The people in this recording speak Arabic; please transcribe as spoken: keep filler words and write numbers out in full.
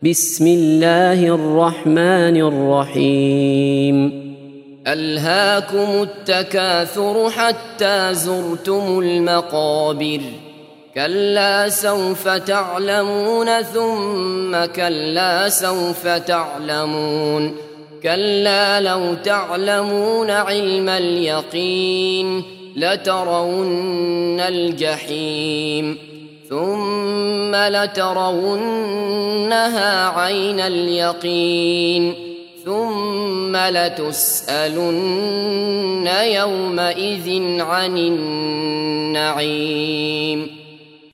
بسم الله الرحمن الرحيم ألهاكم التكاثر حتى زرتم المقابر كلا سوف تعلمون ثم كلا سوف تعلمون كلا لو تعلمون علم اليقين لترون الجحيم ثم لترونها عين اليقين ثم لتسألن يومئذ عن النعيم